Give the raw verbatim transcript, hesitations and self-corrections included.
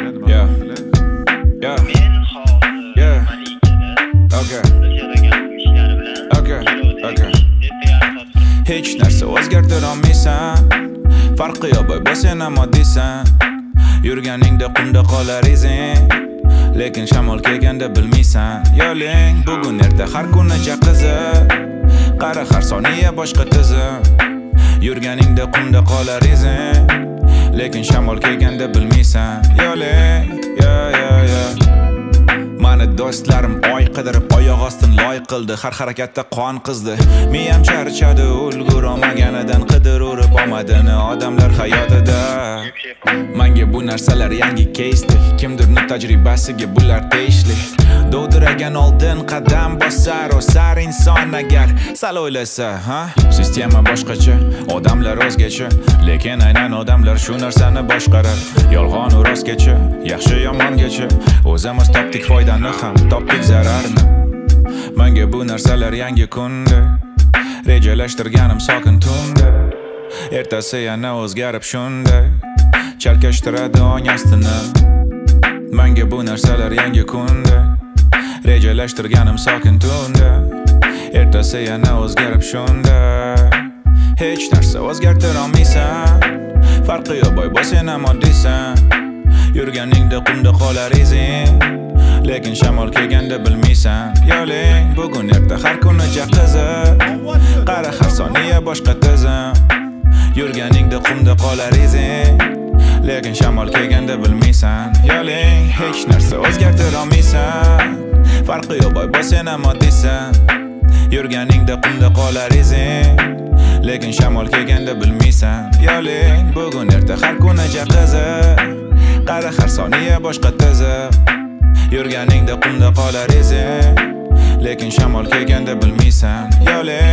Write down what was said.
Yeah. Yeah. Yeah. Okay. Okay. Okay. Hech narsa o'zgartira olmaysan. Farqi yo'q boy, sen ham oddiysan. Yurganingda qumda qolar izing. Lekin shamol kelganda bilmaysan. Yo'ling bugun erta har kuni jaqizib. Qara har soniya boshqa tizim. Yurganingda qumda qolar izing. Lekin shamol kelganda bilmaysan. Yo'ling, ya ya ya. Mani do'stlarim oy qidirib oyoq ostin loy qildi. Har harakatda qon qizdi. Miyam charchadi, ulgurolmaganidan qidirib omadini odamlar hayotida. Menga bu narsalar yangi keysdi. Kimdirning tajribasiga bular tegishli. Dovdiragan oldin qadam bosar, o'sar inson agar sal o'ylasa, ha? Sistema boshqacha, odamlar o'zgacha, lekin aynan odamlar shu narsani boshqarar. Yolg'on va rostgacha, yaxshi yomongacha, o'zimiz topdik foydani ham, topdik zararni. Menga bu narsalar yangi kunda, rejalashtirganim sokin tunda. Ertasi yana o'zgarib shunday, chalkashtiradi ong ostini. Menga bu narsalar yangi kunda, rejalashtirganim sokin tunda. Ertasi yana o'zgarib shunda. Hech narsa o'zgartira olmaysan. Farqi yo'q boy, sen ham oddiysan. Yurganingda qumda qolar izing. Lekin shamol kelganda bilmaysan. Yo'ling bugun erta har kuni jaqizib. Qara har soniya boshqa tizim. Yurganingda qumda qolar izing. Lekin shamol kelganda bilmaysan. Yo'ling hech narsa o'zgartira olmaysan. Farqi yo'q boy, sen ham oddiysan. Yurganingda qumda qolar izing. Lekin shamol kelganda bilmaysan. Yo'ling bugun erta har kuni jaqizib. Qara har soniya boshqa tizim. Yurganingda qumda qolar izing. Lekin shamol kelganda bilmaysan. Yo'ling